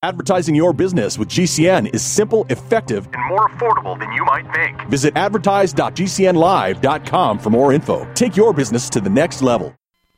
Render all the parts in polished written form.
Advertising your business with GCN is simple, effective, and more affordable than you might think. Visit advertise.gcnlive.com for more info. Take your business to the next level.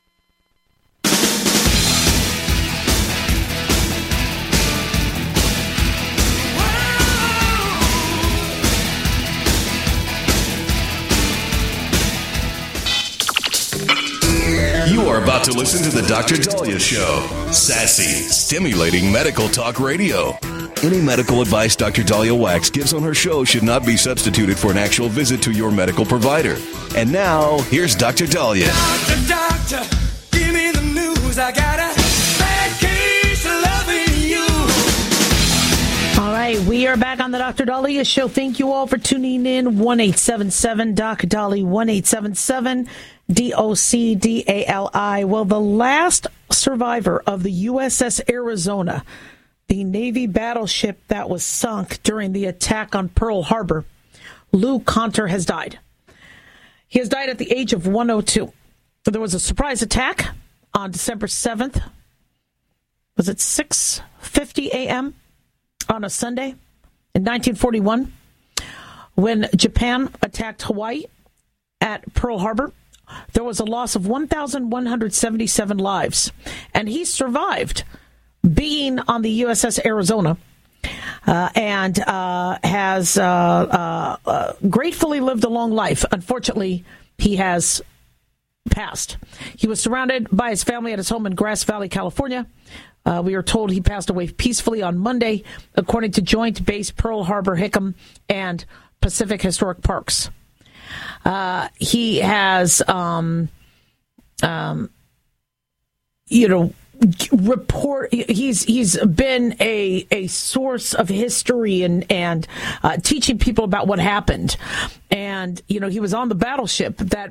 You are about to listen to the Dr. Daliah Show. Sassy, stimulating medical talk radio. Any medical advice Dr. Daliah Wax gives on her show should not be substituted for an actual visit to your medical provider. And now, here's Dr. Daliah. Doctor, give me the news. I got a bad case of loving you. All right, we are back on the Dr. Daliah Show. Thank you all for tuning in. 1-877-Doc Dali, 1-877 DOCDALI. Well, the last survivor of the USS Arizona, the Navy battleship that was sunk during the attack on Pearl Harbor, Lou Conter, has died. He has died at the age of 102. There was a surprise attack on December 7th. Was it 6:50 a.m. on a Sunday in 1941 when Japan attacked Hawaii at Pearl Harbor? There was a loss of 1,177 lives, and he survived being on the USS Arizona and has gratefully lived a long life. Unfortunately, he has passed. He was surrounded by his family at his home in Grass Valley, California. We are told he passed away peacefully on Monday, according to Joint Base Pearl Harbor, Hickam, and Pacific Historic Parks. He has, he's been a source of history and teaching people about what happened. And, he was on the battleship that,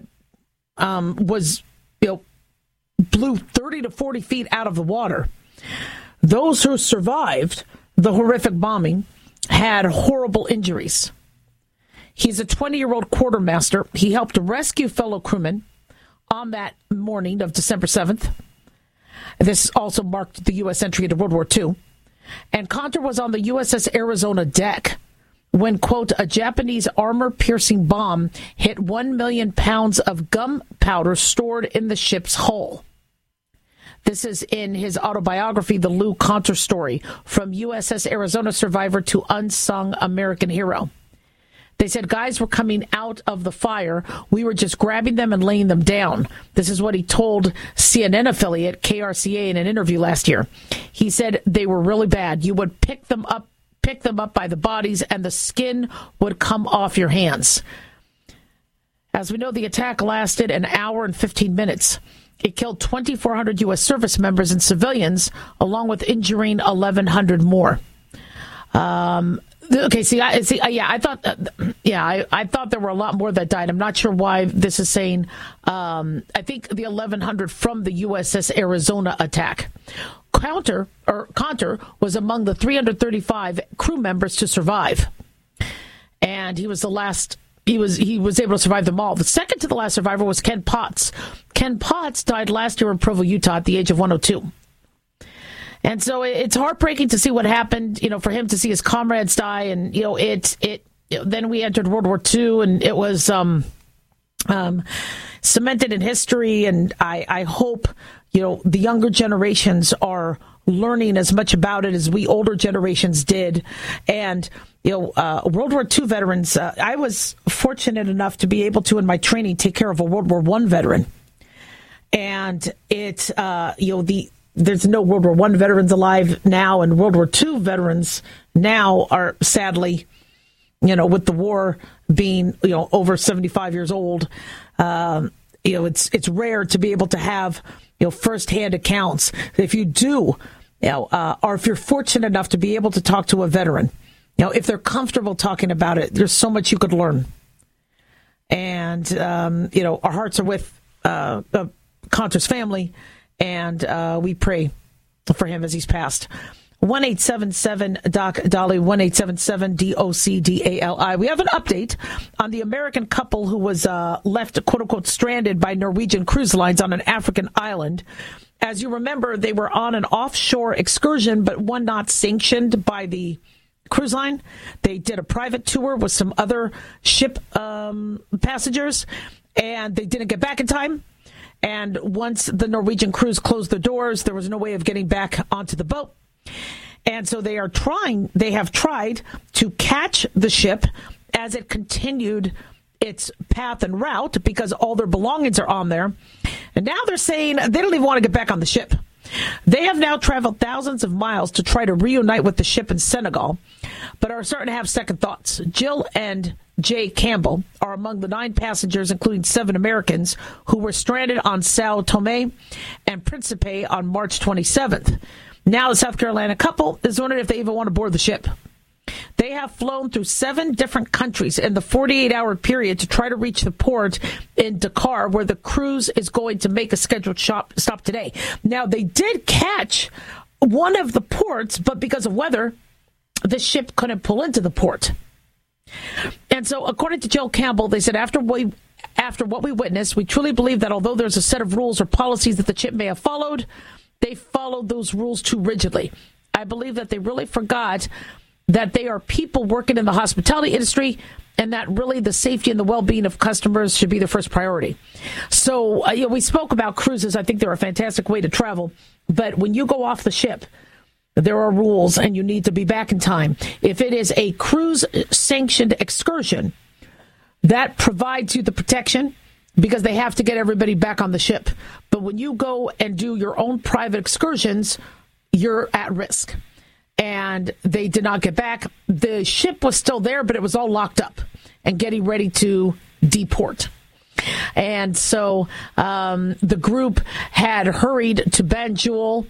blew 30 to 40 feet out of the water. Those who survived the horrific bombing had horrible injuries. He's a 20-year-old quartermaster. He helped rescue fellow crewmen on that morning of December 7th. This also marked the U.S. entry into World War II. And Conter was on the USS Arizona deck when, quote, a Japanese armor-piercing bomb hit 1 million pounds of gunpowder stored in the ship's hull. This is in his autobiography, The Lou Conter Story, From USS Arizona Survivor to Unsung American Hero. They said guys were coming out of the fire. We were just grabbing them and laying them down. This is what he told CNN affiliate KRCA in an interview last year. He said they were really bad. You would pick them up by the bodies, and the skin would come off your hands. As we know, the attack lasted an hour and 15 minutes. It killed 2,400 U.S. service members and civilians, along with injuring 1,100 more. Okay, I thought there were a lot more that died. I'm not sure why this is saying. I think the 1,100 from the USS Arizona attack. Conter was among the 335 crew members to survive, and he was the last. He was able to survive them all. The second to the last survivor was Ken Potts. Ken Potts died last year in Provo, Utah, at the age of 102. And so it's heartbreaking to see what happened, for him to see his comrades die. And, then we entered World War II, and it was cemented in history. And I hope, the younger generations are learning as much about it as we older generations did. And, World War II veterans, I was fortunate enough to be able to, in my training, take care of a World War I veteran. And it's, there's no World War I veterans alive now, and World War II veterans now are sadly, with the war being, over 75 years old, it's rare to be able to have, firsthand accounts. If you do, or if you're fortunate enough to be able to talk to a veteran, if they're comfortable talking about it, there's so much you could learn. And, our hearts are with Conter's family. And we pray for him as he's passed. 1-877-Doc Dali, 1-877-DOCDALI. We have an update on the American couple who was left, quote-unquote, stranded by Norwegian Cruise Lines on an African island. As you remember, they were on an offshore excursion, but one not sanctioned by the cruise line. They did a private tour with some other ship passengers, and they didn't get back in time. And once the Norwegian cruise closed the doors, there was no way of getting back onto the boat. And so they have tried to catch the ship as it continued its path and route, because all their belongings are on there. And now they're saying they don't even want to get back on the ship. They have now traveled thousands of miles to try to reunite with the ship in Senegal, but are starting to have second thoughts. Jill and Jay Campbell are among the 9 passengers, including 7 Americans, who were stranded on Sao Tome and Principe on March 27th. Now the South Carolina couple is wondering if they even want to board the ship. They have flown through 7 different countries in the 48-hour period to try to reach the port in Dakar, where the cruise is going to make a scheduled stop today. Now, they did catch one of the ports, but because of weather, the ship couldn't pull into the port. And so, according to Jill Campbell, they said, after what we witnessed, we truly believe that although there's a set of rules or policies that the ship may have followed, they followed those rules too rigidly. I believe that they really forgot that they are people working in the hospitality industry, and that really the safety and the well-being of customers should be their first priority. So we spoke about cruises. I think they're a fantastic way to travel. But when you go off the ship, there are rules, and you need to be back in time. If it is a cruise-sanctioned excursion, that provides you the protection because they have to get everybody back on the ship. But when you go and do your own private excursions, you're at risk. And they did not get back. The ship was still there, but it was all locked up and getting ready to deport. And so the group had hurried to Banjul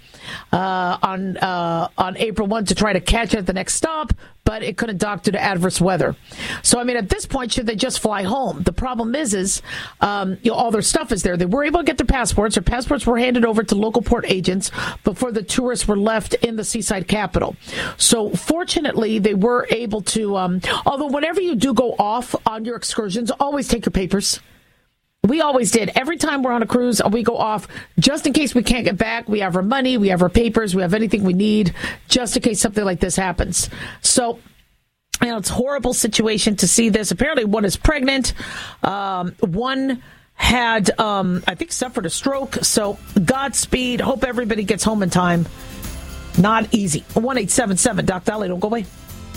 on April 1 to try to catch it at the next stop, but it couldn't dock due to adverse weather. So, I mean, at this point, should they just fly home? The problem is all their stuff is there. They were able to get their passports. Their passports were handed over to local port agents before the tourists were left in the seaside capital. So, fortunately, they were able to, although whenever you do go off on your excursions, always take your papers. We always did. Every time we're on a cruise, we go off just in case we can't get back. We have our money, we have our papers, we have anything we need just in case something like this happens. So, it's a horrible situation to see this. Apparently, one is pregnant. One had, I think, suffered a stroke. So, Godspeed. Hope everybody gets home in time. Not easy. 1-877 Doc Dolly. Don't go away.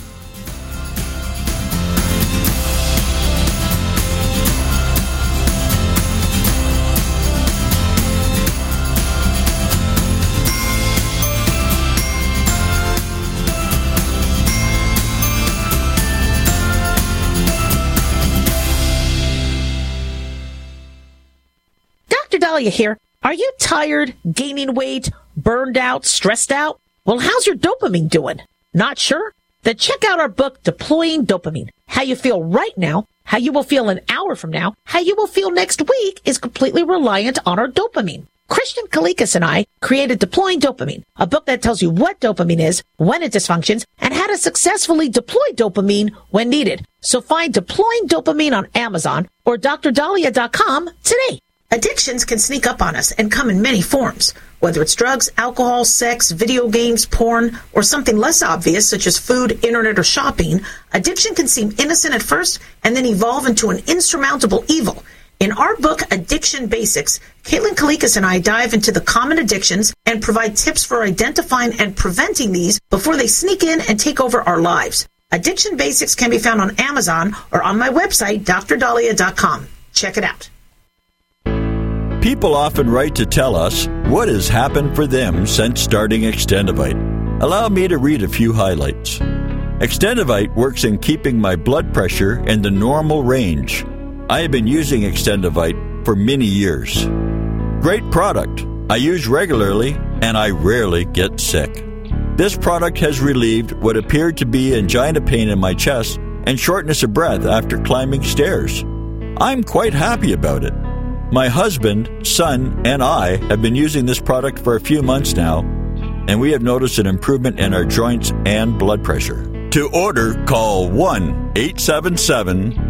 Dahlia here. Are you tired, gaining weight, burned out, stressed out? Well, how's your dopamine doing? Not sure? Then check out our book, Deploying Dopamine. How you feel right now, how you will feel an hour from now, how you will feel next week is completely reliant on our dopamine. Christian Kalikas and I created Deploying Dopamine, a book that tells you what dopamine is, when it dysfunctions, and how to successfully deploy dopamine when needed. So find Deploying Dopamine on Amazon or drdahlia.com today. Addictions can sneak up on us and come in many forms. Whether it's drugs, alcohol, sex, video games, porn, or something less obvious such as food, internet, or shopping, addiction can seem innocent at first and then evolve into an insurmountable evil. In our book, Addiction Basics, Caitlin Kalikas and I dive into the common addictions and provide tips for identifying and preventing these before they sneak in and take over our lives. Addiction Basics can be found on Amazon or on my website, drdahlia.com. Check it out. People often write to tell us what has happened for them since starting Extendivite. Allow me to read a few highlights. Extendivite works in keeping my blood pressure in the normal range. I have been using Extendivite for many years. Great product. I use regularly and I rarely get sick. This product has relieved what appeared to be angina pain in my chest and shortness of breath after climbing stairs. I'm quite happy about it. My husband, son, and I have been using this product for a few months now, and we have noticed an improvement in our joints and blood pressure. To order, call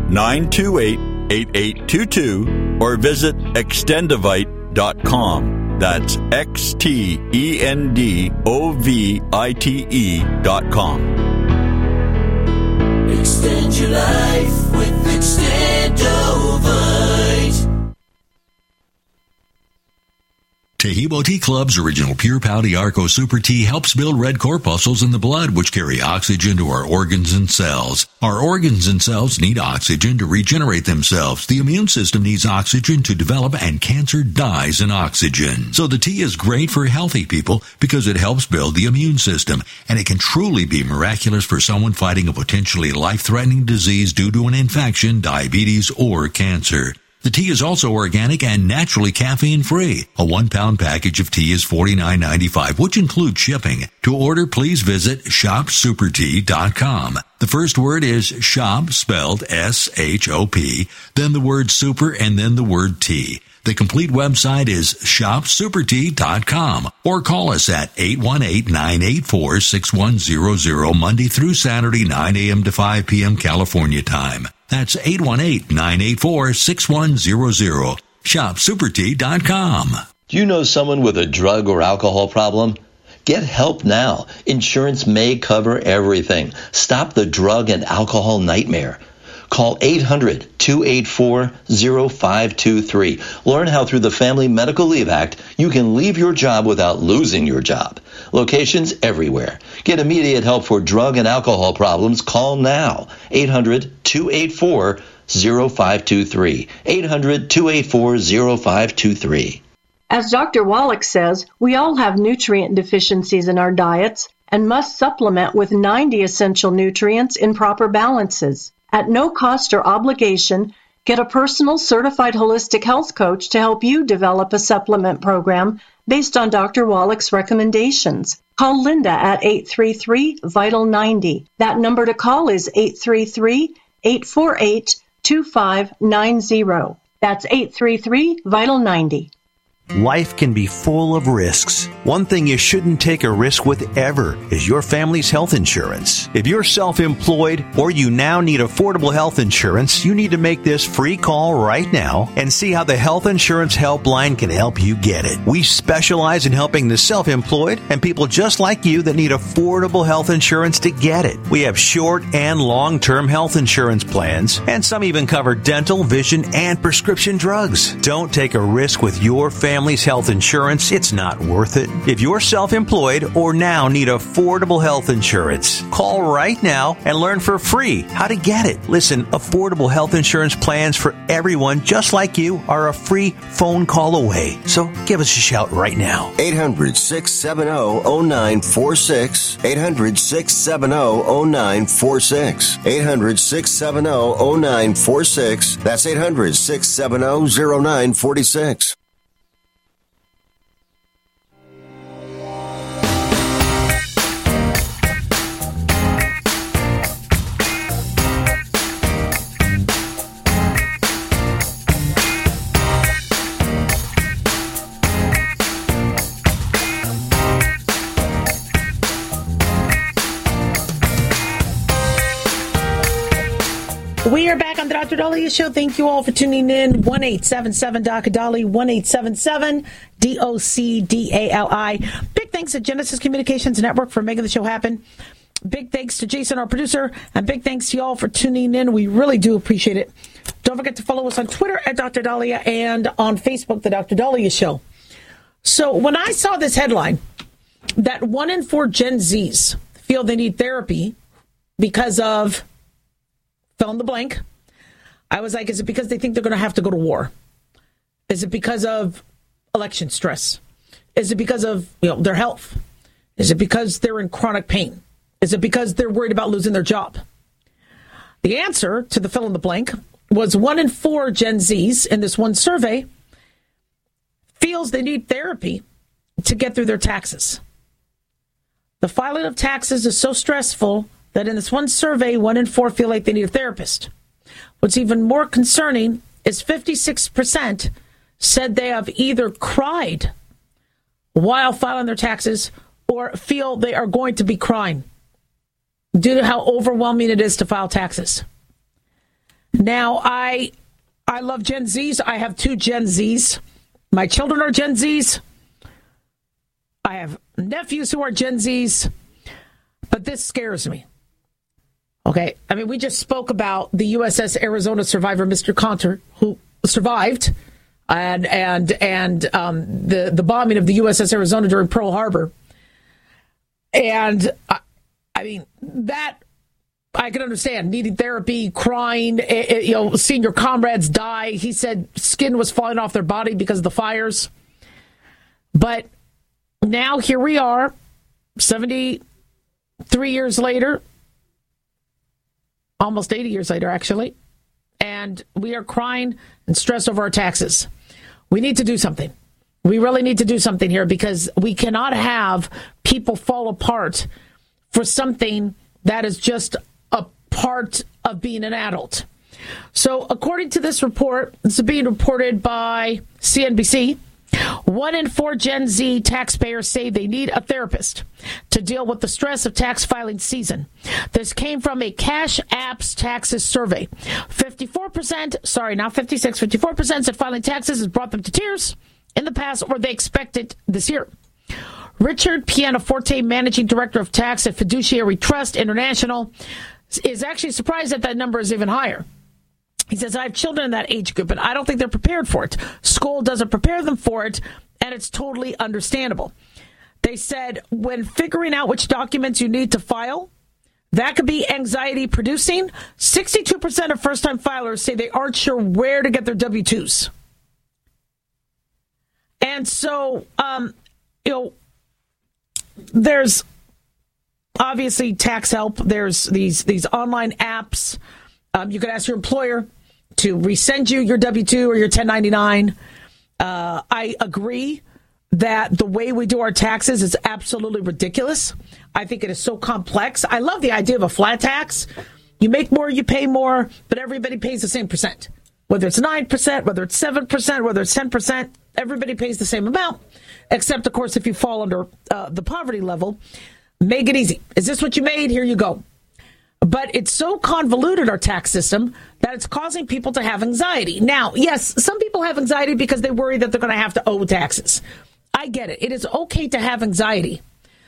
1-877-928-8822 or visit extendivite.com. That's XTENDOVITE.com. Extend your life with Extendovite. Tehebo Tea Club's original Pure Pouty Arco Super Tea helps build red corpuscles in the blood, which carry oxygen to our organs and cells. Our organs and cells need oxygen to regenerate themselves. The immune system needs oxygen to develop, and cancer dies in oxygen. So the tea is great for healthy people because it helps build the immune system, and it can truly be miraculous for someone fighting a potentially life-threatening disease due to an infection, diabetes, or cancer. The tea is also organic and naturally caffeine-free. A 1-pound package of tea is $49.95, which includes shipping. To order, please visit shopsupertea.com. The first word is shop, spelled S-H-O-P, then the word super, and then the word tea. The complete website is shopsupertea.com, or call us at 818-984-6100 Monday through Saturday, 9 a.m. to 5 p.m. California time. That's 818-984-6100. ShopSuperTea.com. Do you know someone with a drug or alcohol problem? Get help now. Insurance may cover everything. Stop the drug and alcohol nightmare. Call 800-284-0523. Learn how through the Family Medical Leave Act, you can leave your job without losing your job. Locations everywhere. Get immediate help for drug and alcohol problems. Call now. 800-284-0523. 800-284-0523. As Dr. Wallach says, we all have nutrient deficiencies in our diets and must supplement with 90 essential nutrients in proper balances. At no cost or obligation, get a personal certified holistic health coach to help you develop a supplement program based on Dr. Wallach's recommendations. Call Linda at 833-VITAL-90. That number to call is 833-848-2590. That's 833-VITAL-90. Life can be full of risks. One thing you shouldn't take a risk with ever is your family's health insurance. If you're self-employed or you now need affordable health insurance, you need to make this free call right now and see how the Health Insurance Helpline can help you get it. We specialize in helping the self-employed and people just like you that need affordable health insurance to get it. We have short and long-term health insurance plans, and some even cover dental, vision, and prescription drugs. Don't take a risk with your family's health insurance. It's not worth it. If you're self-employed or now need affordable health insurance, call right now and learn for free how to get it. Listen, affordable health insurance plans for everyone just like you are a free phone call away. So give us a shout right now. 800-670-0946. 800-670-0946. 800-670-0946. That's 800-670-0946. We are back on the Dr. Dahlia Show. Thank you all for tuning in. 1-877-Dr. 1-877-DOCDALI. Big thanks to Genesis Communications Network for making the show happen. Big thanks to Jason, our producer, and big thanks to y'all for tuning in. We really do appreciate it. Don't forget to follow us on Twitter at Dr. Dahlia and on Facebook, the Dr. Dahlia Show. So when I saw this headline that 1 in 4 Gen Zs feel they need therapy because of fill in the blank, I was like, is it because they think they're going to have to go to war? Is it because of election stress? Is it because of their health? Is it because they're in chronic pain? Is it because they're worried about losing their job? The answer to the fill in the blank was 1 in 4 Gen Zs in this one survey feels they need therapy to get through their taxes. The filing of taxes is so stressful that in this one survey, 1 in 4 feel like they need a therapist. What's even more concerning is 56% said they have either cried while filing their taxes or feel they are going to be crying due to how overwhelming it is to file taxes. Now, I love Gen Zs. I have 2 Gen Zs. My children are Gen Zs. I have nephews who are Gen Zs, but this scares me. Okay, I mean, we just spoke about the USS Arizona survivor, Mr. Conter, who survived, and the bombing of the USS Arizona during Pearl Harbor. And I mean, that I can understand, needing therapy, crying, seeing your comrades die. He said skin was falling off their body because of the fires. But now here we are, 73 years later, almost 80 years later, actually, and we are crying and stressed over our taxes. We need to do something. We really need to do something here, because we cannot have people fall apart for something that is just a part of being an adult. So according to this report, this is being reported by CNBC, 1 in 4 Gen Z taxpayers say they need a therapist to deal with the stress of tax filing season. This came from a Cash Apps Taxes survey. 54% said filing taxes has brought them to tears in the past, or they expect it this year. Richard Pianoforte, managing director of tax at Fiduciary Trust International, is actually surprised that number is even higher. He says, I have children in that age group, and I don't think they're prepared for it. School doesn't prepare them for it, and it's totally understandable. They said, when figuring out which documents you need to file, that could be anxiety producing. 62% of first-time filers say they aren't sure where to get their W-2s. And so, there's obviously tax help. There's these online apps. You could ask your employer to resend you your W-2 or your 1099. I agree that the way we do our taxes is absolutely ridiculous. I think it is so complex. I love the idea of a flat tax. You make more, you pay more, but everybody pays the same percent. Whether it's 9%, whether it's 7%, whether it's 10%, everybody pays the same amount. Except, of course, if you fall under the poverty level, make it easy. Is this what you made? Here you go. But it's so convoluted, our tax system, that it's causing people to have anxiety. Now, yes, some people have anxiety because they worry that they're going to have to owe taxes. I get it. It is okay to have anxiety.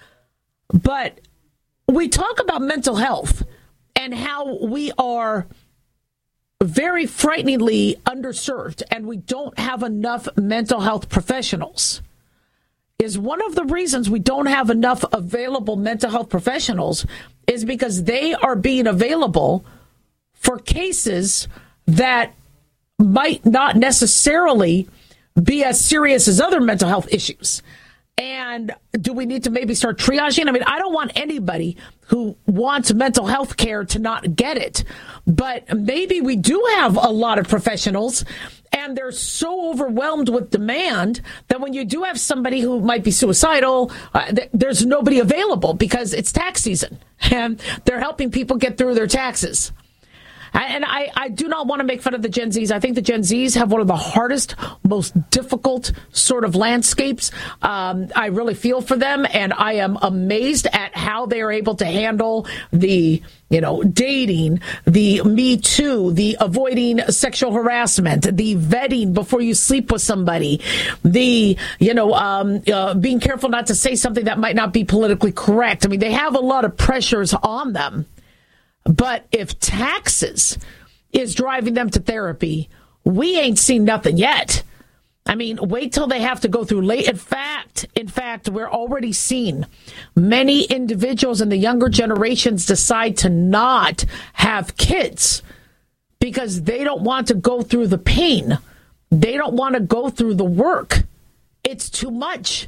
But we talk about mental health and how we are very frighteningly underserved, and we don't have enough mental health professionals. Is one of the reasons we don't have enough available mental health professionals is because they are being available for cases that might not necessarily be as serious as other mental health issues. And do we need to maybe start triaging? I mean, I don't want anybody who wants mental health care to not get it. But maybe we do have a lot of professionals, and they're so overwhelmed with demand that when you do have somebody who might be suicidal, there's nobody available because it's tax season. And they're helping people get through their taxes. And I do not want to make fun of the Gen Zs. I think the Gen Zs have one of the hardest, most difficult sort of landscapes. I really feel for them, and I am amazed at how they are able to handle the, dating, the Me Too, the avoiding sexual harassment, the vetting before you sleep with somebody, the, being careful not to say something that might not be politically correct. I mean, they have a lot of pressures on them. But if taxes is driving them to therapy, we ain't seen nothing yet. I mean, wait till they have to go through late. In fact, we're already seeing many individuals in the younger generations decide to not have kids because they don't want to go through the pain. They don't want to go through the work. It's too much.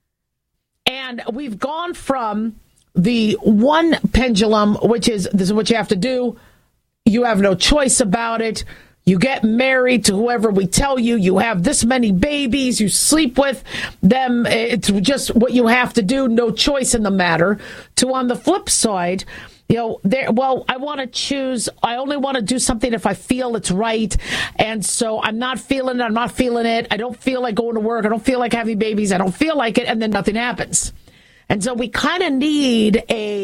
And we've gone from the one pendulum, which is this is what you have to do. You have no choice about it. You get married to whoever we tell you. You have this many babies. You sleep with them. It's just what you have to do. No choice in the matter. To on the flip side, I want to choose. I only want to do something if I feel it's right. And so I'm not feeling it. I don't feel like going to work. I don't feel like having babies. I don't feel like it. And then nothing happens. And so we kind of need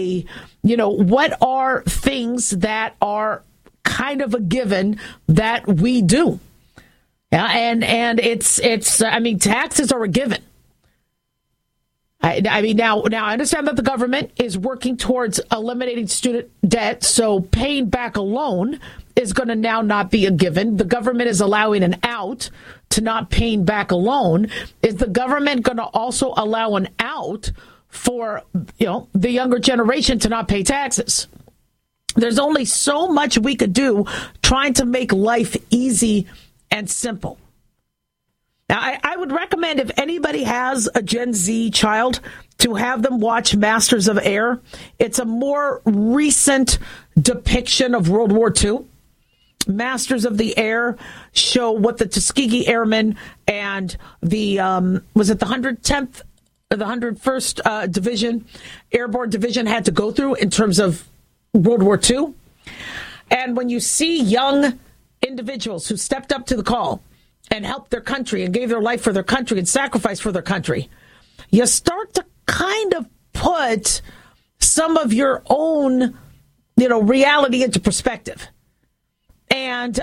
what are things that are kind of a given that we do. Yeah, and it's taxes are a given. I mean, now I understand that the government is working towards eliminating student debt, so paying back a loan is going to now not be a given. The government is allowing an out to not paying back a loan. Is the government going to also allow an out for, the younger generation to not pay taxes? There's only so much we could do trying to make life easy and simple. Now, I would recommend if anybody has a Gen Z child to have them watch Masters of Air. It's a more recent depiction of World War II. Masters of the Air show what the Tuskegee Airmen and the, was it the 110th or the 101st Division, Airborne Division had to go through in terms of World War II. And when you see young individuals who stepped up to the call and helped their country and gave their life for their country and sacrificed for their country, you start to kind of put some of your own, reality into perspective. And,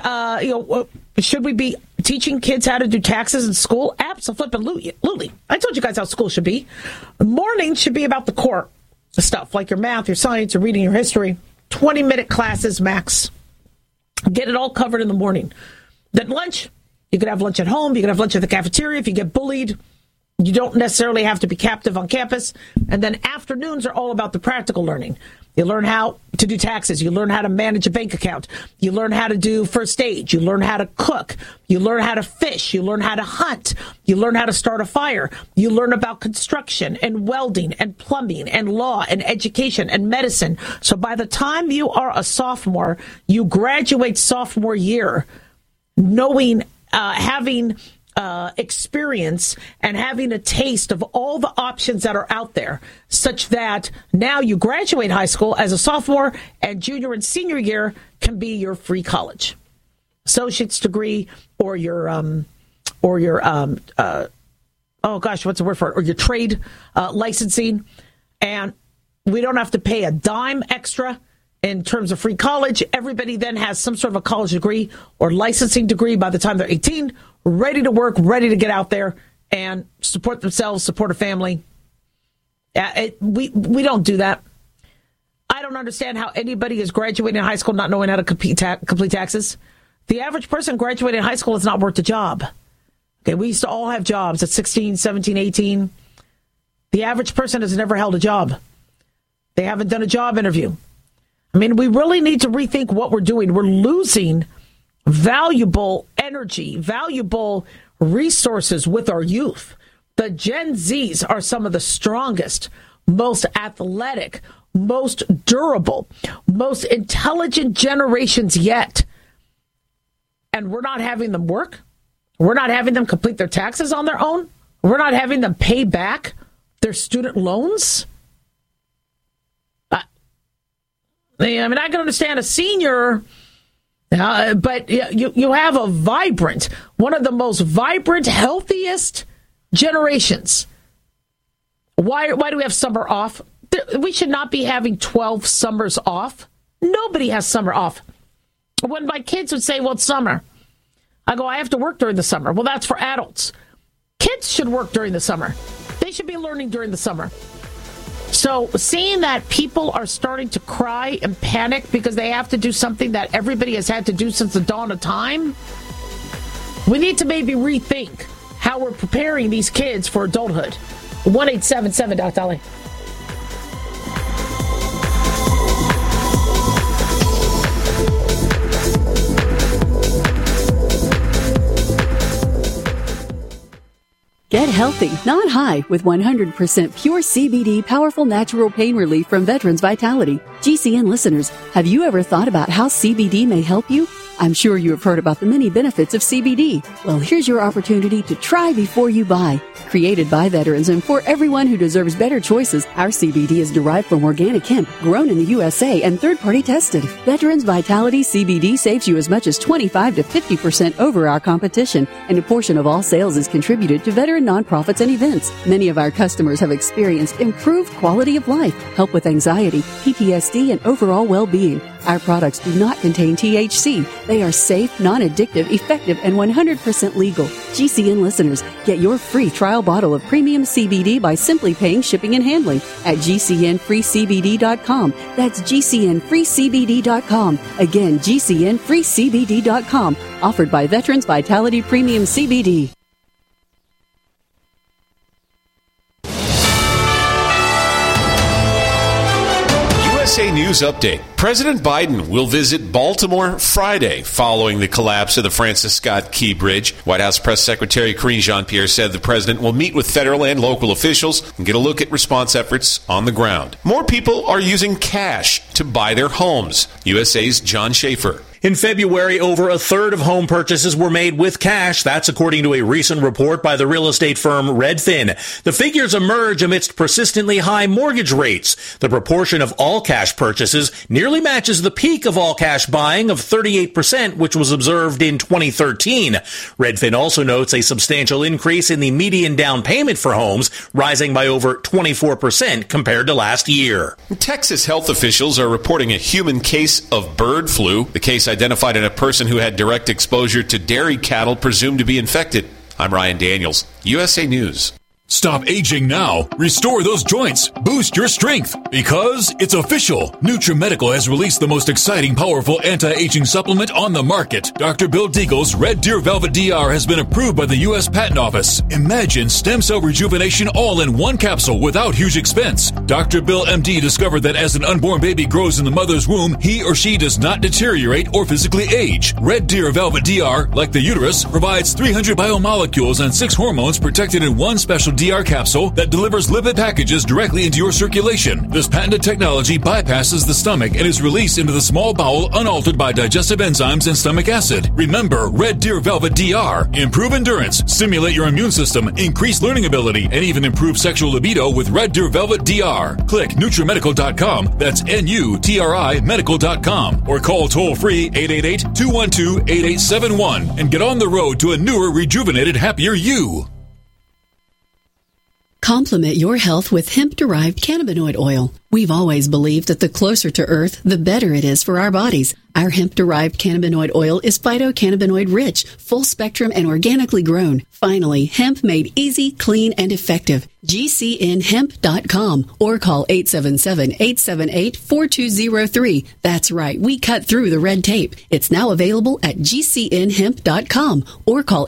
should we be teaching kids how to do taxes in school? Absolutely. I told you guys how school should be. Morning should be about the core stuff, like your math, your science, your reading, your history. 20-minute classes max. Get it all covered in the morning. Then lunch, you could have lunch at home. You could have lunch at the cafeteria. If you get bullied, you don't necessarily have to be captive on campus. And then afternoons are all about the practical learning. You learn how to do taxes. You learn how to manage a bank account. You learn how to do first aid. You learn how to cook. You learn how to fish. You learn how to hunt. You learn how to start a fire. You learn about construction and welding and plumbing and law and education and medicine. So by the time you are a sophomore, you graduate sophomore year knowing, having experience and having a taste of all the options that are out there, such that now you graduate high school as a sophomore and junior and senior year can be your free college, associate's degree, or your trade licensing. And we don't have to pay a dime extra in terms of free college. Everybody then has some sort of a college degree or licensing degree by the time they're 18, ready to work, ready to get out there and support themselves, support a family. We don't do that. I don't understand how anybody is graduating high school not knowing how to complete taxes. The average person graduating high school has not worked a job. Okay, we used to all have jobs at 16, 17, 18. The average person has never held a job. They haven't done a job interview. I mean, we really need to rethink what we're doing. We're losing valuable energy, valuable resources with our youth. The Gen Zs are some of the strongest, most athletic, most durable, most intelligent generations yet. And we're not having them work. We're not having them complete their taxes on their own. We're not having them pay back their student loans. I mean, I can understand a senior, but you have a vibrant, one of the most vibrant, healthiest generations. Why do we have summer off? We should not be having 12 summers off. Nobody has summer off. When my kids would say, well, it's summer, I go, I have to work during the summer. Well, that's for adults. Kids should work during the summer. They should be learning during the summer. So seeing that people are starting to cry and panic because they have to do something that everybody has had to do since the dawn of time, we need to maybe rethink how we're preparing these kids for adulthood. 1-877 Dr. Dolly. Get healthy, not high, with 100% pure CBD powerful natural pain relief from Veterans Vitality. GCN listeners, have you ever thought about how CBD may help you? I'm sure you have heard about the many benefits of CBD. Well, here's your opportunity to try before you buy. Created by veterans and for everyone who deserves better choices, our CBD is derived from organic hemp, grown in the USA and third-party tested. Veterans Vitality CBD saves you as much as 25 to 50% over our competition, and a portion of all sales is contributed to veteran nonprofits and events. Many of our customers have experienced improved quality of life, help with anxiety, PTSD, and overall well-being. Our products do not contain THC. They are safe, non-addictive, effective, and 100% legal. GCN listeners, get your free trial bottle of premium CBD by simply paying shipping and handling at GCNFreeCBD.com. That's GCNFreeCBD.com. Again, GCNFreeCBD.com. Offered by Veterans Vitality Premium CBD. USA News Update. President Biden will visit Baltimore Friday following the collapse of the Francis Scott Key Bridge. White House Press Secretary Karine Jean-Pierre said the president will meet with federal and local officials and get a look at response efforts on the ground. More people are using cash to buy their homes. USA's John Schaefer. In February, over a third of home purchases were made with cash. That's according to a recent report by the real estate firm Redfin. The figures emerge amidst persistently high mortgage rates. The proportion of all cash purchases nearly matches the peak of all cash buying of 38%, which was observed in 2013. Redfin also notes a substantial increase in the median down payment for homes, rising by over 24% compared to last year. Texas health officials are reporting a human case of bird flu. The case identified in a person who had direct exposure to dairy cattle presumed to be infected. I'm Ryan Daniels, USA News. Stop aging now. Restore those joints. Boost your strength. Because it's official. NutriMedical has released the most exciting, powerful anti-aging supplement on the market. Dr. Bill Deagle's Red Deer Velvet DR has been approved by the U.S. Patent Office. Imagine stem cell rejuvenation all in one capsule without huge expense. Dr. Bill MD discovered that as an unborn baby grows in the mother's womb, he or she does not deteriorate or physically age. Red Deer Velvet DR, like the uterus, provides 300 biomolecules and 6 hormones protected in one special DR capsule that delivers lipid packages directly into your circulation. This patented technology bypasses the stomach and is released into the small bowel unaltered by digestive enzymes and stomach acid. Remember, Red Deer Velvet DR. Improve endurance, stimulate your immune system, increase learning ability, and even improve sexual libido with Red Deer Velvet DR. Click NutriMedical.com. That's NUTRI Medical.com. Or call toll-free 888-212-8871 and get on the road to a newer, rejuvenated, happier you. Complement your health with hemp-derived cannabinoid oil. We've always believed that the closer to Earth, the better it is for our bodies. Our hemp-derived cannabinoid oil is phytocannabinoid-rich, full-spectrum, and organically grown. Finally, hemp made easy, clean, and effective. GCNhemp.com or call 877-878-4203. That's right, we cut through the red tape. It's now available at GCNhemp.com or call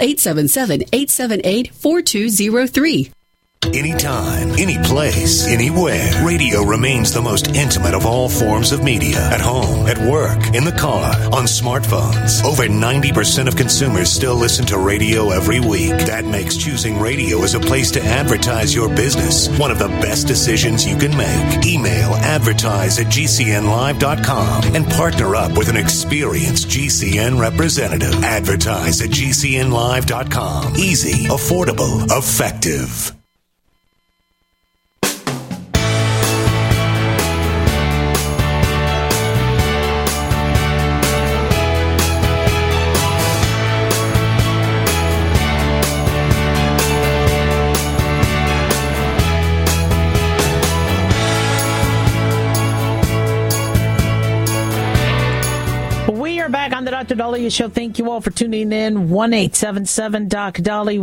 877-878-4203. Anytime, any place, anywhere. Radio remains the most intimate of all forms of media. At home, at work, in the car, on smartphones. Over 90% of consumers still listen to radio every week. That makes choosing radio as a place to advertise your business one of the best decisions you can make. Email advertise@gcnlive.com and partner up with an experienced GCN representative. Advertise@gcnlive.com. Easy, affordable, effective. On the Dr. Dahlia Show. Thank you all for tuning in. 1-877-DOC-DALI,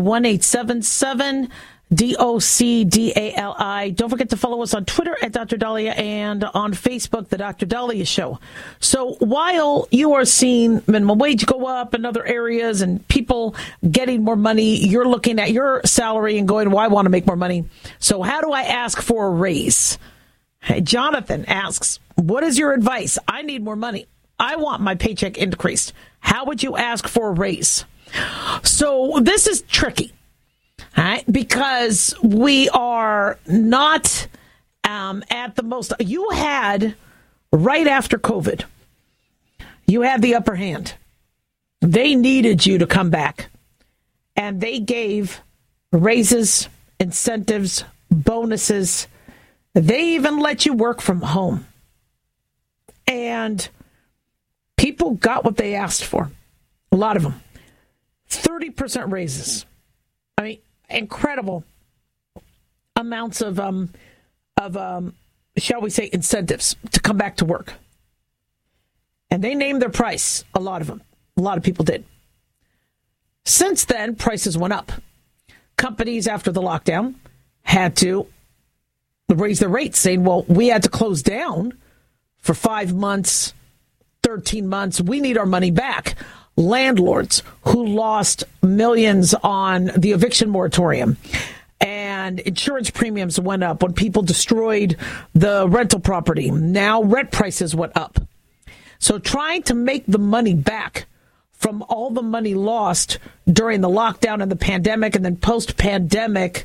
1-877-DOC-DALI. Don't forget to follow us on Twitter at Dr. Dahlia and on Facebook, The Dr. Dahlia Show. So while you are seeing minimum wage go up in other areas and people getting more money, you're looking at your salary and going, well, I want to make more money. So how do I ask for a raise? Hey, Jonathan asks, what is your advice? I need more money. I want my paycheck increased. How would you ask for a raise? So this is tricky, right? Because we are not at the most. You had, right after COVID, you had the upper hand. They needed you to come back. And they gave raises, incentives, bonuses. They even let you work from home. And people got what they asked for. A lot of them. 30% raises. I mean, incredible amounts of shall we say, incentives to come back to work. And they named their price, a lot of them. A lot of people did. Since then, prices went up. Companies, after the lockdown, had to raise their rates, saying, well, we had to close down for 5 months, 13 months. We need our money back. Landlords who lost millions on the eviction moratorium and insurance premiums went up when people destroyed the rental property. Now rent prices went up. So trying to make the money back from all the money lost during the lockdown and the pandemic and then post-pandemic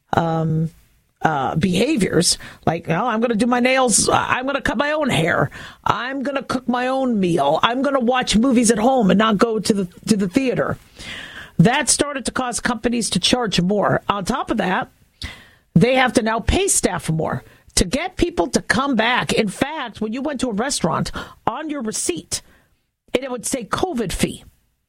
behaviors, like, oh, I'm going to do my nails, I'm going to cut my own hair, I'm going to cook my own meal, I'm going to watch movies at home and not go to the theater. That started to cause companies to charge more. On top of that, they have to now pay staff more to get people to come back. In fact, when you went to a restaurant, on your receipt, it would say COVID fee,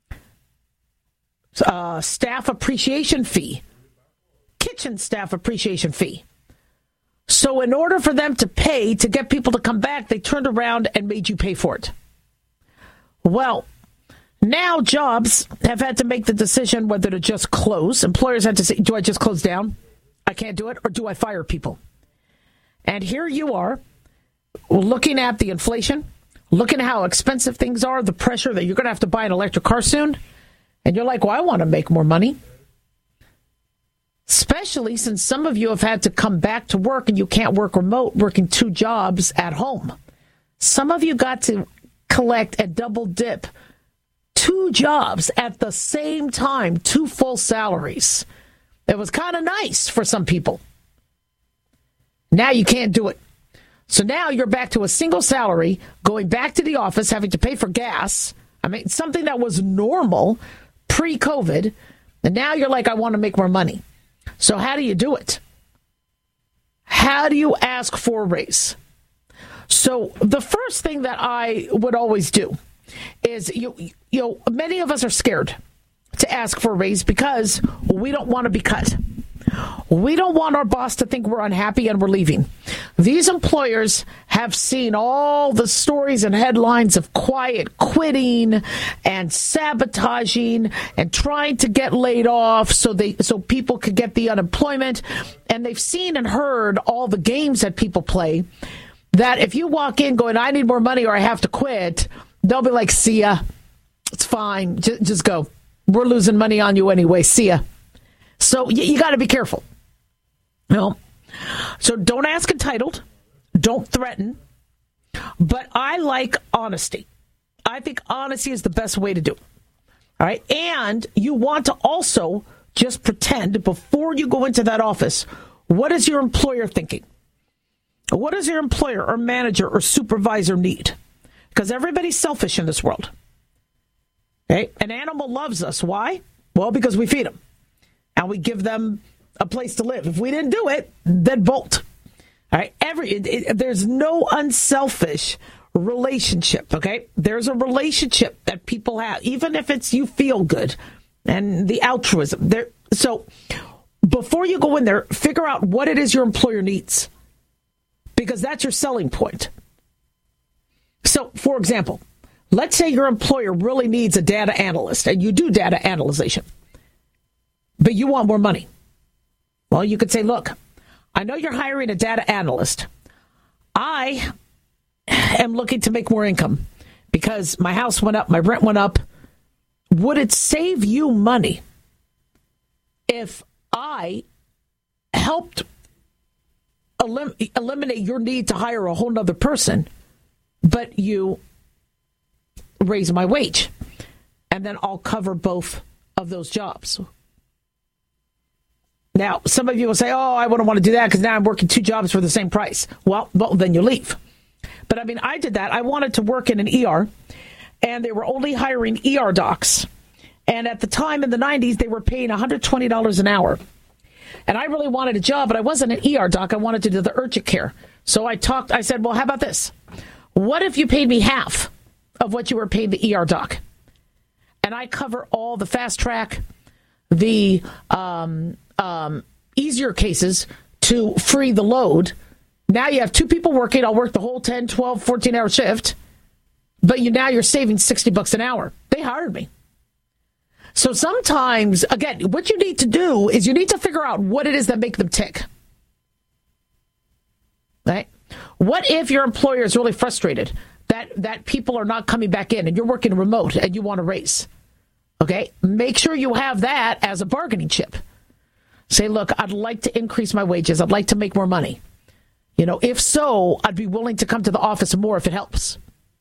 staff appreciation fee, kitchen staff appreciation fee. So in order for them to pay to get people to come back, they turned around and made you pay for it. Well, now jobs have had to make the decision whether to just close. Employers had to say, do I just close down? I can't do it. Or do I fire people? And here you are looking at the inflation, looking at how expensive things are, the pressure that you're going to have to buy an electric car soon. And you're like, well, I want to make more money. Especially since some of you have had to come back to work and you can't work remote, working 2 jobs at home. Some of you got to collect a double dip, 2 jobs at the same time, 2 full salaries. It was kind of nice for some people. Now you can't do it. So now you're back to a single salary, going back to the office, having to pay for gas. I mean, something that was normal pre-COVID. And now you're like, I want to make more money. So how do you do it? How do you ask for a raise? So the first thing that I would always do is, many of us are scared to ask for a raise because we don't want to be cut. We don't want our boss to think we're unhappy and we're leaving. These employers have seen all the stories and headlines of quiet quitting and sabotaging and trying to get laid off so people could get the unemployment. And they've seen and heard all the games that people play, that if you walk in going, I need more money or I have to quit, they'll be like, see ya. It's fine. Just go. We're losing money on you anyway. See ya. So you got to be careful. So don't ask entitled. Don't threaten. But I like honesty. I think honesty is the best way to do it. All right. And you want to also just pretend before you go into that office, what is your employer thinking? What does your employer or manager or supervisor need? Because everybody's selfish in this world. Okay? An animal loves us. Why? Well, because we feed them. And we give them a place to live. If we didn't do it, they'd bolt. All right. There's no unselfish relationship. Okay. There's a relationship that people have, even if it's you feel good and the altruism there. So before you go in there, figure out what it is your employer needs, because that's your selling point. So, for example, let's say your employer really needs a data analyst and you do data analyzation, but you want more money. Well, you could say, look, I know you're hiring a data analyst. I am looking to make more income because my house went up, my rent went up. Would it save you money if I helped eliminate your need to hire a whole nother person, but you raise my wage? And then I'll cover both of those jobs. Now, some of you will say, oh, I wouldn't want to do that because now I'm working 2 jobs for the same price. Well, then you leave. But I mean, I did that. I wanted to work in an ER, and they were only hiring ER docs. And at the time in the 90s, they were paying $120 an hour. And I really wanted a job, but I wasn't an ER doc. I wanted to do the urgent care. So I said, well, how about this? What if you paid me half of what you were paid the ER doc? And I cover all the fast track, the easier cases to free the load. Now you have 2 people working. I'll work the whole 10, 12, 14-hour shift. but now you're saving $60 an hour. They hired me. So sometimes, again, what you need to do is you need to figure out what it is that make them tick. Right? What if your employer is really frustrated that people are not coming back in and you're working remote and you want a raise? Okay? Make sure you have that as a bargaining chip. Say, look, I'd like to increase my wages. I'd like to make more money. If so, I'd be willing to come to the office more if it helps.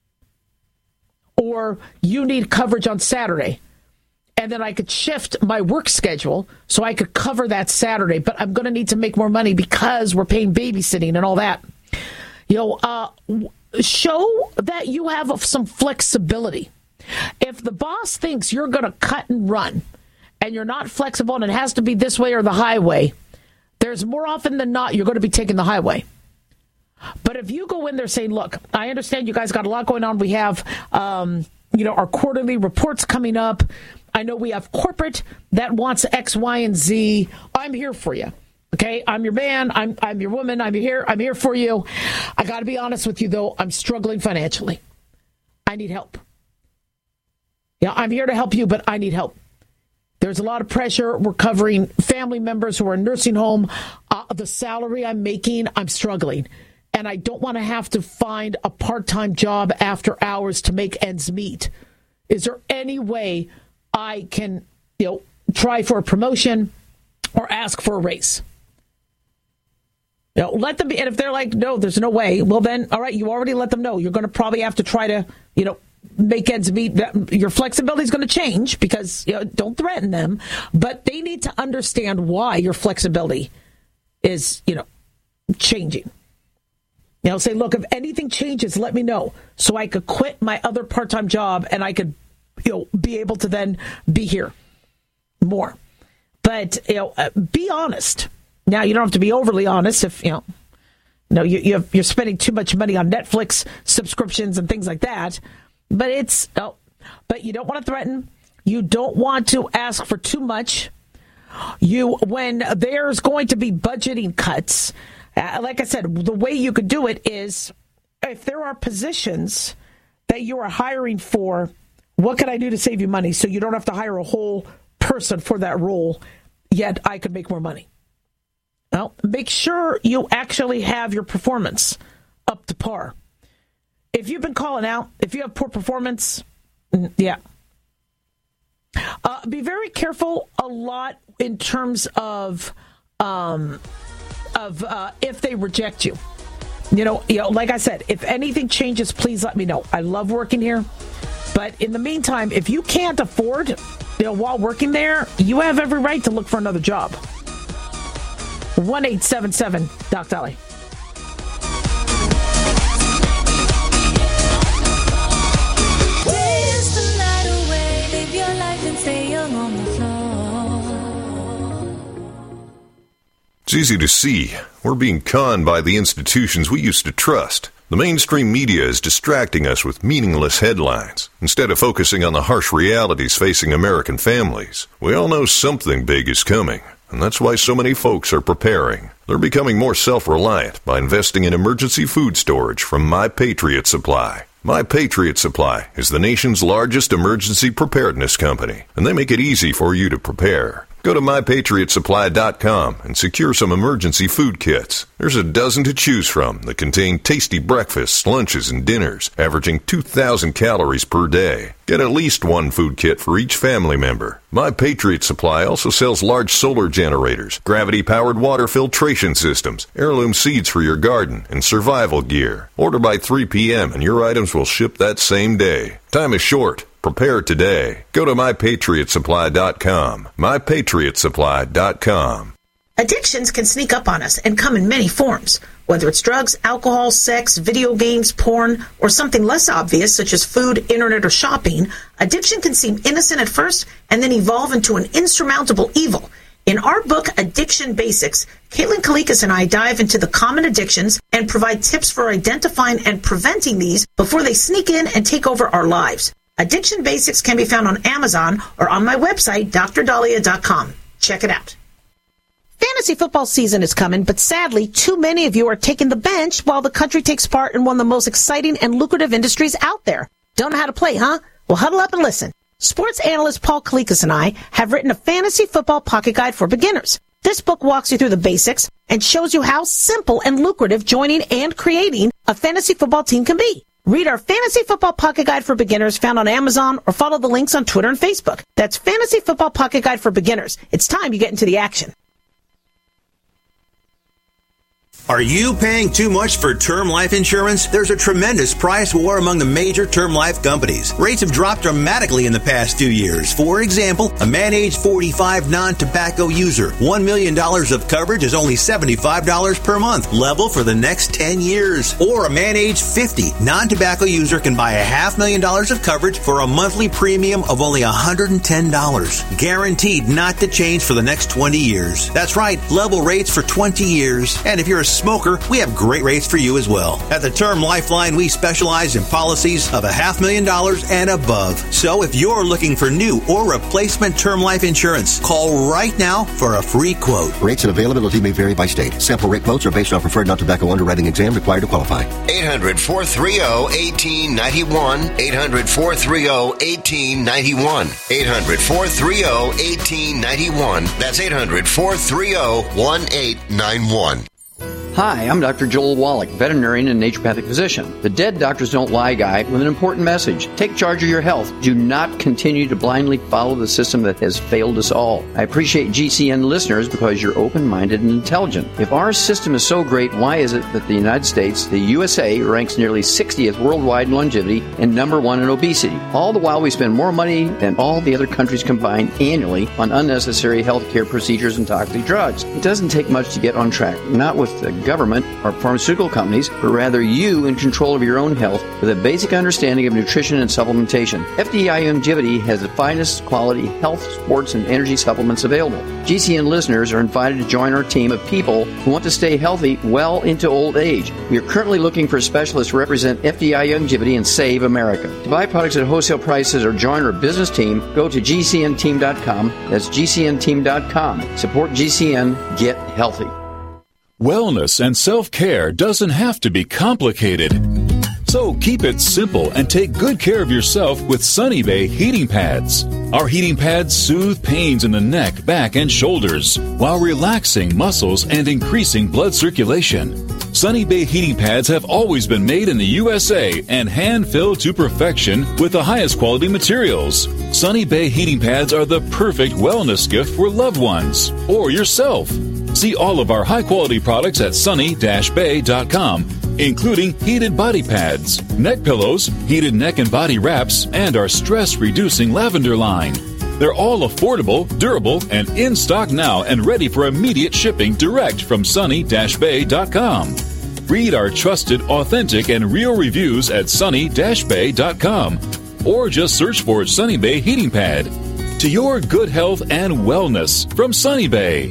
Or you need coverage on Saturday. And then I could shift my work schedule so I could cover that Saturday. But I'm going to need to make more money because we're paying babysitting and all that. Show that you have some flexibility. If the boss thinks you're going to cut and run and you're not flexible and it has to be this way or the highway, there's more often than not you're going to be taking the highway. But if you go in there saying, look, I understand you guys got a lot going on. We have, our quarterly reports coming up. I know we have corporate that wants X, Y, and Z. I'm here for you. Okay, I'm your man. I'm your woman. I'm here for you. I got to be honest with you, though. I'm struggling financially. I need help. Yeah, I'm here to help you, but I need help. There's a lot of pressure. We're covering family members who are in nursing home. The salary I'm making, I'm struggling. And I don't want to have to find a part-time job after hours to make ends meet. Is there any way I can, try for a promotion or ask for a raise? Let them be. And if they're like, no, there's no way. Well, then, all right, you already let them know. You're going to probably have to try to, make ends meet. Your flexibility is going to change because don't threaten them. But they need to understand why your flexibility is, changing. Say, look, if anything changes, let me know so I could quit my other part-time job and I could, be able to then be here more. But, be honest. Now, you don't have to be overly honest if, you're spending too much money on Netflix subscriptions and things like that. But but you don't want to threaten. You don't want to ask for too much. When there's going to be budgeting cuts, like I said, the way you could do it is if there are positions that you are hiring for, what can I do to save you money so you don't have to hire a whole person for that role, yet I could make more money? Well, make sure you actually have your performance up to par. If you've been calling out, if you have poor performance, yeah. Be very careful a lot in terms of if they reject you. Like I said, if anything changes, please let me know. I love working here. But in the meantime, if you can't afford, while working there, you have every right to look for another job. 1-877-DOC-DOLLY. It's easy to see. We're being conned by the institutions we used to trust. The mainstream media is distracting us with meaningless headlines, instead of focusing on the harsh realities facing American families. We all know something big is coming, and that's why so many folks are preparing. They're becoming more self-reliant by investing in emergency food storage from My Patriot Supply. My Patriot Supply is the nation's largest emergency preparedness company, and they make it easy for you to prepare. Go to MyPatriotSupply.com and secure some emergency food kits. There's a dozen to choose from that contain tasty breakfasts, lunches, and dinners, averaging 2,000 calories per day. Get at least one food kit for each family member. My Patriot Supply also sells large solar generators, gravity-powered water filtration systems, heirloom seeds for your garden, and survival gear. Order by 3 p.m. and your items will ship that same day. Time is short. Prepare today. Go to MyPatriotSupply.com. MyPatriotSupply.com. Addictions can sneak up on us and come in many forms. Whether it's drugs, alcohol, sex, video games, porn, or something less obvious such as food, internet, or shopping, addiction can seem innocent at first and then evolve into an insurmountable evil. In our book, Addiction Basics, Caitlin Kalikas and I dive into the common addictions and provide tips for identifying and preventing these before they sneak in and take over our lives. Addiction Basics can be found on Amazon or on my website, drdahlia.com. Check it out. Fantasy football season is coming, but sadly, too many of you are taking the bench while the country takes part in one of the most exciting and lucrative industries out there. Don't know how to play, huh? Well, huddle up and listen. Sports analyst Paul Kalikas and I have written a fantasy football pocket guide for beginners. This book walks you through the basics and shows you how simple and lucrative joining and creating a fantasy football team can be. Read our Fantasy Football Pocket Guide for Beginners found on Amazon or follow the links on Twitter and Facebook. That's Fantasy Football Pocket Guide for Beginners. It's time you get into the action. Are you paying too much for term life insurance? There's a tremendous price war among the major term life companies. Rates have dropped dramatically in the past 2 years. For example, a man age 45 non-tobacco user, $1 million of coverage is only $75 per month, level for the next 10 years. Or a man age 50 non-tobacco user can buy $500,000 of coverage for a monthly premium of only $110, guaranteed not to change for the next 20 years. That's right, level rates for 20 years. And if you're a smoker, we have great rates for you as well. At the Term Lifeline, we specialize in policies of $500,000 and above. So if you're looking for new or replacement term life insurance, call right now for a free quote. Rates and availability may vary by state. Sample rate quotes are based on preferred non-tobacco underwriting exam required to qualify. 800-430-1891. 800-430-1891. 800-430-1891. That's 800-430-1891. Hi, I'm Dr. Joel Wallach, veterinarian and naturopathic physician. The Dead Doctors Don't Lie guy with an important message. Take charge of your health. Do not continue to blindly follow the system that has failed us all. I appreciate GCN listeners because you're open-minded and intelligent. If our system is so great, why is it that the United States, the USA, ranks nearly 60th worldwide in longevity and number 1 in obesity? All the while we spend more money than all the other countries combined annually on unnecessary healthcare procedures and toxic drugs. It doesn't take much to get on track. Not with the government or pharmaceutical companies, but rather you in control of your own health with a basic understanding of nutrition and supplementation. FDI Longevity has the finest quality health, sports, and energy supplements available. GCN listeners are invited to join our team of people who want to stay healthy well into old age. We are currently looking for specialists to represent FDI Longevity and Save America. To buy products at wholesale prices or join our business team, go to GCNteam.com. That's GCNteam.com. Support GCN. Get healthy. Wellness and self-care doesn't have to be complicated. So keep it simple and take good care of yourself with Sunny Bay heating pads. Our heating pads soothe pains in the neck, back, and shoulders while relaxing muscles and increasing blood circulation. Sunny Bay heating pads have always been made in the USA and hand-filled to perfection with the highest quality materials. Sunny Bay heating pads are the perfect wellness gift for loved ones or yourself. See all of our high-quality products at sunny-bay.com, including heated body pads, neck pillows, heated neck and body wraps, and our stress-reducing lavender line. They're all affordable, durable, and in stock now and ready for immediate shipping direct from sunny-bay.com. Read our trusted, authentic, and real reviews at sunny-bay.com or just search for Sunny Bay Heating Pad. To your good health and wellness from Sunny Bay.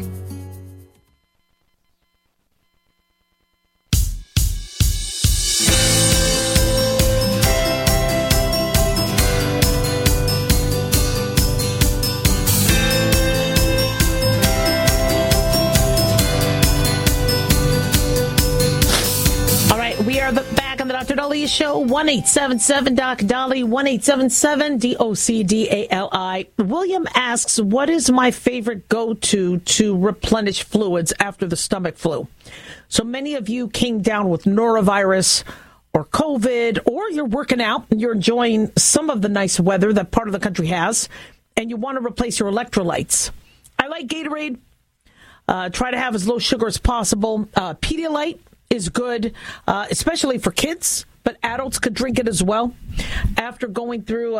Show 1-877-DOC-DOLLY, 1-877-DOC-DALI. William asks, what is my favorite go-to to replenish fluids after the stomach flu? So many of you came down with norovirus or COVID, or you're working out and you're enjoying some of the nice weather that part of the country has, and you want to replace your electrolytes. I like Gatorade. Try to have as low sugar as possible. Pedialyte is good, especially for kids, but adults could drink it as well. After going through,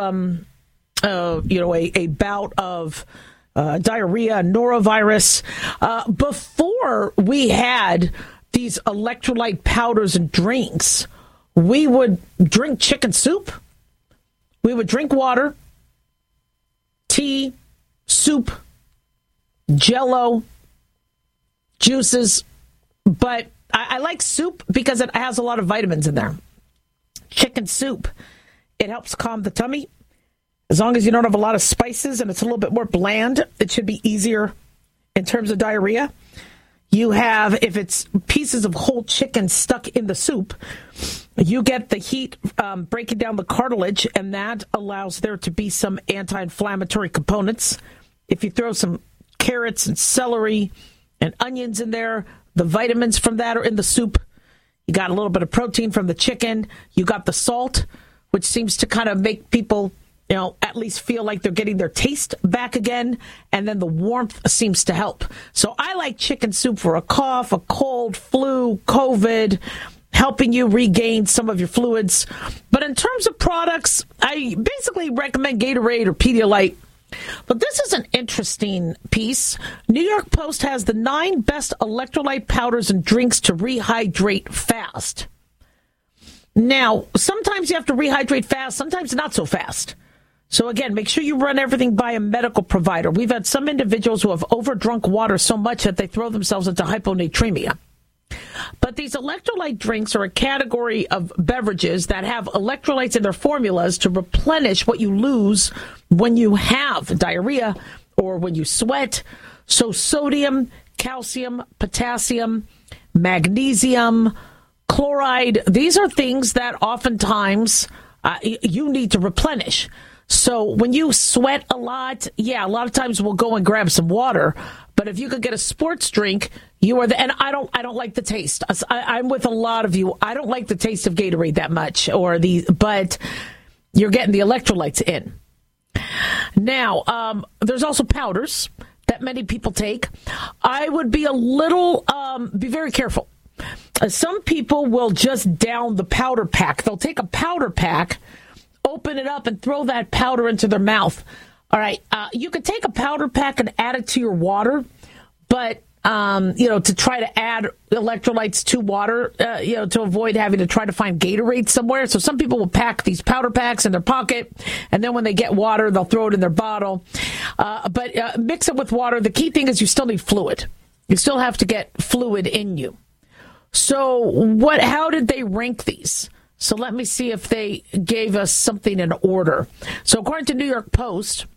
a bout of diarrhea, norovirus, before we had these electrolyte powders and drinks, we would drink chicken soup. We would drink water, tea, soup, Jell-O, juices, but I like soup because it has a lot of vitamins in there. Chicken soup, it helps calm the tummy. As long as you don't have a lot of spices and it's a little bit more bland, it should be easier in terms of diarrhea. You have, if it's pieces of whole chicken stuck in the soup, you get the heat breaking down the cartilage, and that allows there to be some anti-inflammatory components. If you throw some carrots and celery and onions in there, the vitamins from that are in the soup. You got a little bit of protein from the chicken. You got the salt, which seems to kind of make people, at least feel like they're getting their taste back again. And then the warmth seems to help. So I like chicken soup for a cough, a cold, flu, COVID, helping you regain some of your fluids. But in terms of products, I basically recommend Gatorade or Pedialyte. But this is an interesting piece. New York Post has the 9 best electrolyte powders and drinks to rehydrate fast. Now, sometimes you have to rehydrate fast, sometimes not so fast. So again, make sure you run everything by a medical provider. We've had some individuals who have overdrunk water so much that they throw themselves into hyponatremia. But these electrolyte drinks are a category of beverages that have electrolytes in their formulas to replenish what you lose when you have diarrhea or when you sweat. So sodium, calcium, potassium, magnesium, chloride, these are things that oftentimes you need to replenish. So when you sweat a lot, a lot of times we'll go and grab some water. But if you could get a sports drink, you are and I don't like the taste. I'm with a lot of you. I don't like the taste of Gatorade that much, but you're getting the electrolytes in. Now, there's also powders that many people take. I would be be very careful. Some people will just down the powder pack. They'll take a powder pack, open it up, and throw that powder into their mouth. All right, you could take a powder pack and add it to your water, but, to try to add electrolytes to water, to avoid having to try to find Gatorade somewhere. So some people will pack these powder packs in their pocket, and then when they get water, they'll throw it in their bottle. But mix it with water. The key thing is you still need fluid. You still have to get fluid in you. So how did they rank these? So let me see if they gave us something in order. So according to New York Post,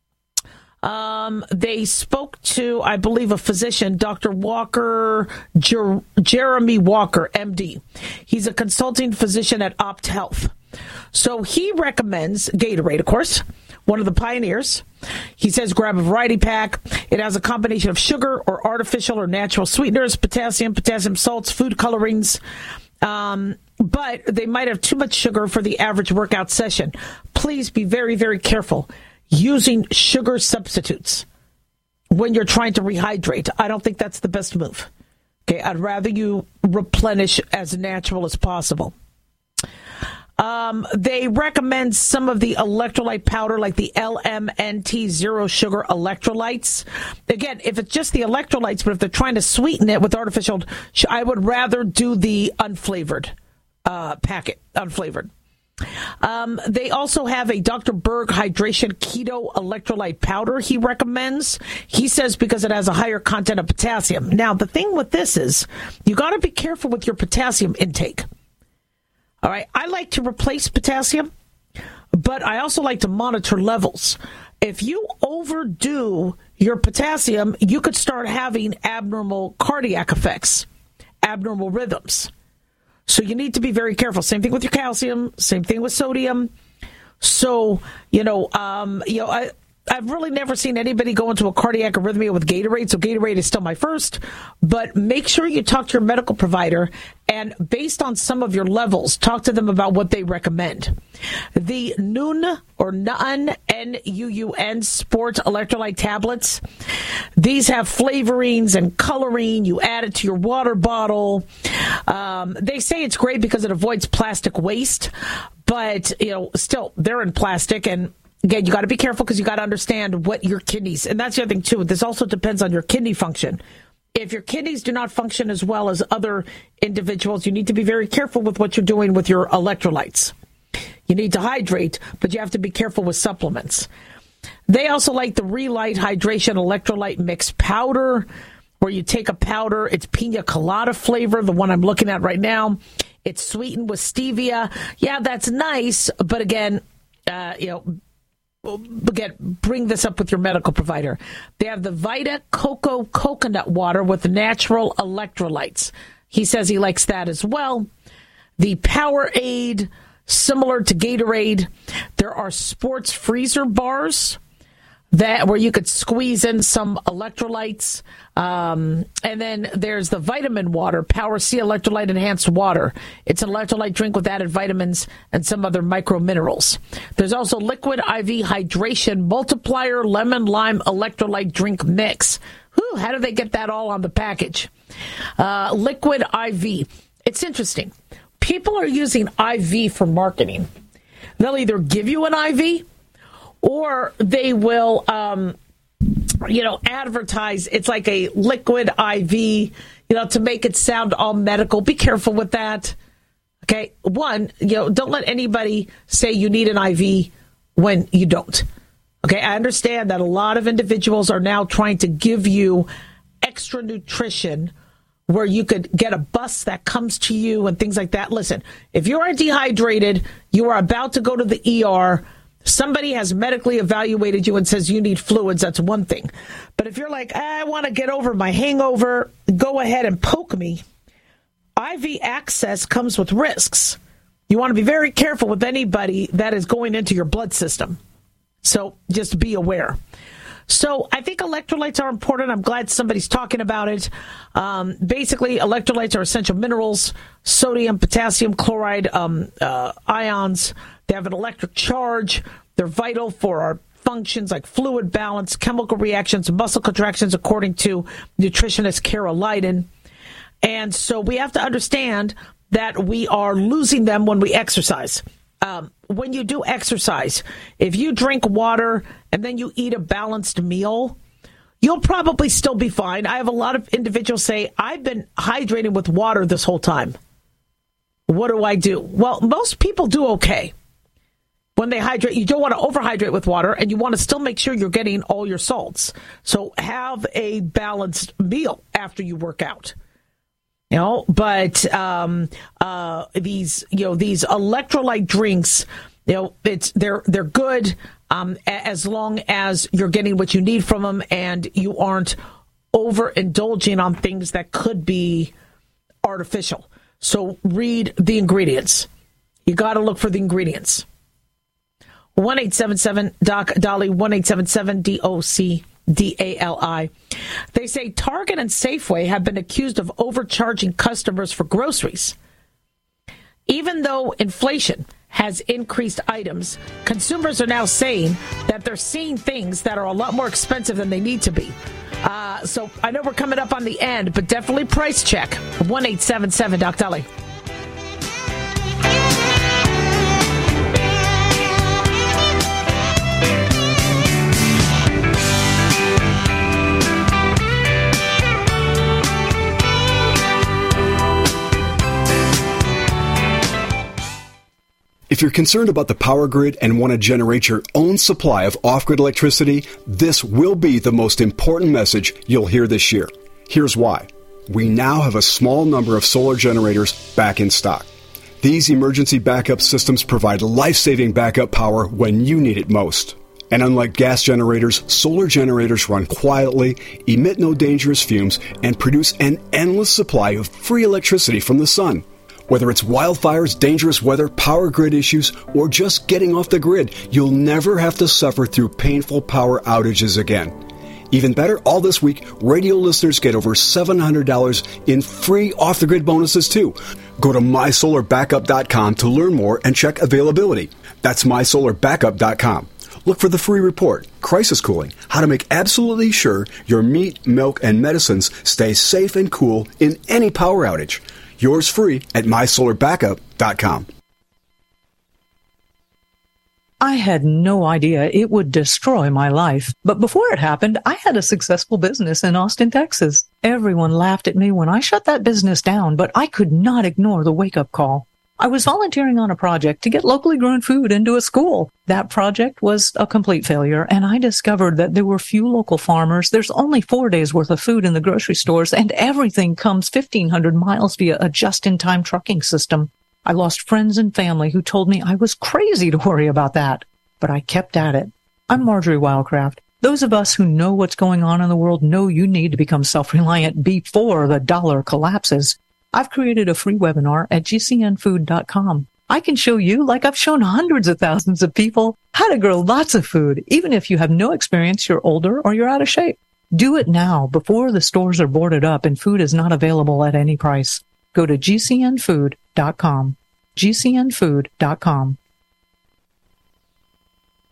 they spoke to, I believe, a physician, Dr. Walker, Jeremy Walker, MD. He's a consulting physician at Opt Health. So he recommends Gatorade, of course, one of the pioneers. He says grab a variety pack. It has a combination of sugar or artificial or natural sweeteners, potassium salts, food colorings. But they might have too much sugar for the average workout session. Please be very, very careful using sugar substitutes when you're trying to rehydrate. I don't think that's the best move. Okay, I'd rather you replenish as natural as possible. They recommend some of the electrolyte powder, like the LMNT zero sugar electrolytes. Again, if it's just the electrolytes, but if they're trying to sweeten it with artificial, I would rather do the unflavored packet, unflavored. They also have a Dr. Berg Hydration Keto Electrolyte Powder he recommends. He says because it has a higher content of potassium. Now, the thing with this is you got to be careful with your potassium intake. All right, I like to replace potassium, but I also like to monitor levels. If you overdo your potassium, you could start having abnormal cardiac effects, abnormal rhythms. So you need to be very careful. Same thing with your calcium, same thing with sodium. So, I've really never seen anybody go into a cardiac arrhythmia with Gatorade, so Gatorade is still my first. But make sure you talk to your medical provider, and based on some of your levels, talk to them about what they recommend. The NUN, or NUN, N-U-U-N, sports electrolyte tablets. These have flavorings and coloring. You add it to your water bottle. They say it's great because it avoids plastic waste, but, still, they're in plastic, and again, you got to be careful because you got to understand what your kidneys, and that's the other thing too. This also depends on your kidney function. If your kidneys do not function as well as other individuals, you need to be very careful with what you're doing with your electrolytes. You need to hydrate, but you have to be careful with supplements. They also like the Relight Hydration Electrolyte Mix Powder, where you take a powder, it's pina colada flavor, the one I'm looking at right now. It's sweetened with stevia. Yeah, that's nice, but again, bring this up with your medical provider. They have the Vita Coco coconut water with natural electrolytes. He says he likes that as well. The Powerade, similar to Gatorade. There are sports freezer bars where you could squeeze in some electrolytes. And then there's the vitamin water, Power C electrolyte enhanced water. It's an electrolyte drink with added vitamins and some other micro minerals. There's also liquid IV hydration multiplier lemon lime electrolyte drink mix. Whew, how do they get that all on the package? Liquid IV. It's interesting. People are using IV for marketing. They'll either give you an IV or they will, advertise. It's like a liquid IV, to make it sound all medical. Be careful with that. Okay. One, don't let anybody say you need an IV when you don't. Okay. I understand that a lot of individuals are now trying to give you extra nutrition where you could get a bus that comes to you and things like that. Listen, if you are dehydrated, you are about to go to the ER, somebody has medically evaluated you and says you need fluids, that's one thing. But if you're like, I want to get over my hangover, go ahead and poke me. IV access comes with risks. You want to be very careful with anybody that is going into your blood system. So just be aware. So I think electrolytes are important. I'm glad somebody's talking about it. Basically, electrolytes are essential minerals, sodium, potassium, chloride, ions. They have an electric charge. They're vital for our functions like fluid balance, chemical reactions, muscle contractions, according to nutritionist Kara Lydon. And so we have to understand that we are losing them when we exercise. When you do exercise, if you drink water and then you eat a balanced meal, you'll probably still be fine. I have a lot of individuals say, I've been hydrating with water this whole time. What do I do? Well, most people do okay. When they hydrate, you don't want to overhydrate with water, and you want to still make sure you're getting all your salts. So have a balanced meal after you work out. But these electrolyte drinks, they're good as long as you're getting what you need from them and you aren't overindulging on things that could be artificial. So read the ingredients. You got to look for the ingredients. 1-877-DOC-DOLLY, 1-877-DOC-DALI. They say Target and Safeway have been accused of overcharging customers for groceries. Even though inflation has increased items, consumers are now saying that they're seeing things that are a lot more expensive than they need to be. So I know we're coming up on the end, but definitely price check. 1-877-DOC-DOLLY. If you're concerned about the power grid and want to generate your own supply of off-grid electricity, this will be the most important message you'll hear this year. Here's why. We now have a small number of solar generators back in stock. These emergency backup systems provide life-saving backup power when you need it most. And unlike gas generators, solar generators run quietly, emit no dangerous fumes, and produce an endless supply of free electricity from the sun. Whether it's wildfires, dangerous weather, power grid issues, or just getting off the grid, you'll never have to suffer through painful power outages again. Even better, all this week, radio listeners get over $700 in free off-the-grid bonuses, too. Go to mysolarbackup.com to learn more and check availability. That's mysolarbackup.com. Look for the free report, Crisis Cooling, how to make absolutely sure your meat, milk, and medicines stay safe and cool in any power outage. Yours free at mysolarbackup.com. I had no idea it would destroy my life. But before it happened, I had a successful business in Austin, Texas. Everyone laughed at me when I shut that business down, but I could not ignore the wake-up call. I was volunteering on a project to get locally grown food into a school. That project was a complete failure, and I discovered that there were few local farmers. There's only 4 days worth of food in the grocery stores, and everything comes 1,500 miles via a just-in-time trucking system. I lost friends and family who told me I was crazy to worry about that, but I kept at it. I'm Marjorie Wildcraft. Those of us who know what's going on in the world know you need to become self-reliant before the dollar collapses. I've created a free webinar at gcnfood.com. I can show you, like I've shown hundreds of thousands of people, how to grow lots of food, even if you have no experience, you're older, or you're out of shape. Do it now before the stores are boarded up and food is not available at any price. Go to gcnfood.com. gcnfood.com.